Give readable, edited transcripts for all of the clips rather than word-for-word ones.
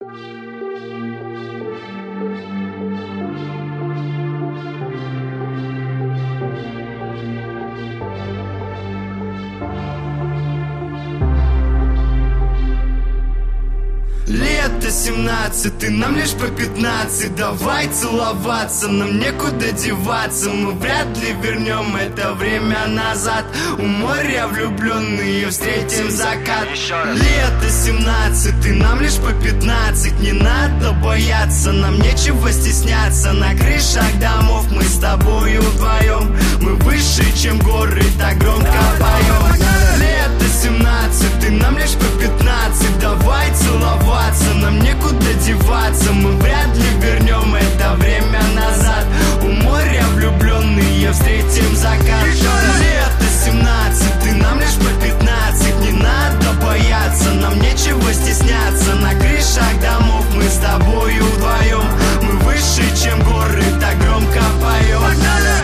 Лето 17, и нам лишь по 15. Давай целоваться, нам некуда деваться. Мы вряд ли вернем это время назад. У моря влюбленные встретим закат. Лето 17, и нам лишь по 15. Не надо бояться, нам нечего стесняться. На крышах домов мы с тобою вдвоем. Мы выше, чем горы, так громко поем. Лето 17, и нам лишь по 15. Давай целоваться, нам некуда деваться. Мы вряд ли вернем это время назад. У моря влюбленные встретим закат. Лето 17, и нам лишь по 15. Не надо бояться, нам нечего стесняться. На крышах домов мы с тобою вдвоем. Мы выше, чем горы, так громко поем.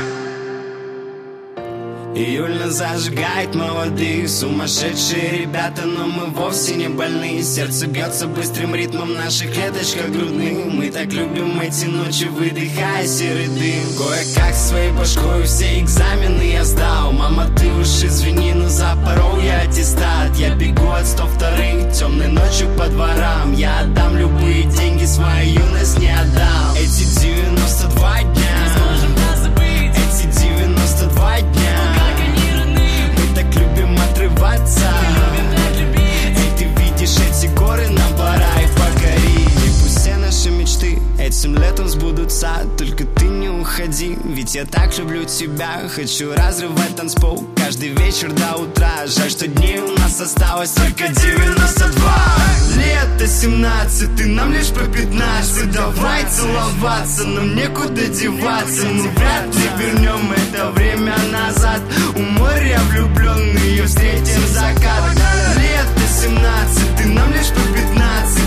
Июль нас зажигает молодые, сумасшедшие ребята, но мы вовсе не больные. Сердце бьется быстрым ритмом в наших клеточках грудных. Мы так любим эти ночи, выдыхая серый дым. Кое-как своей башкой все экзамены я сдал. Мама, ты уж извини, но запорол я аттестат. Я бегу от 102-х темной ночью по дворам. Я отдам любые деньги, свою юность не отдам. Эти 92 дня, эти 92 дня. Так любим отрываться. И ты видишь эти горы, нам пора их покорить. И пусть все наши мечты этим летом сбудутся. Только ты не уходи, ведь я так люблю тебя. Хочу разрывать танцпол каждый вечер до утра. Жаль, что дней у нас осталось только 92. Лето 17, и нам лишь по 15. Давай целоваться, нам некуда деваться. Мы вряд ли вернем это время назад. У моря влюбленные встретим закат. Лето 17, и нам лишь по 15.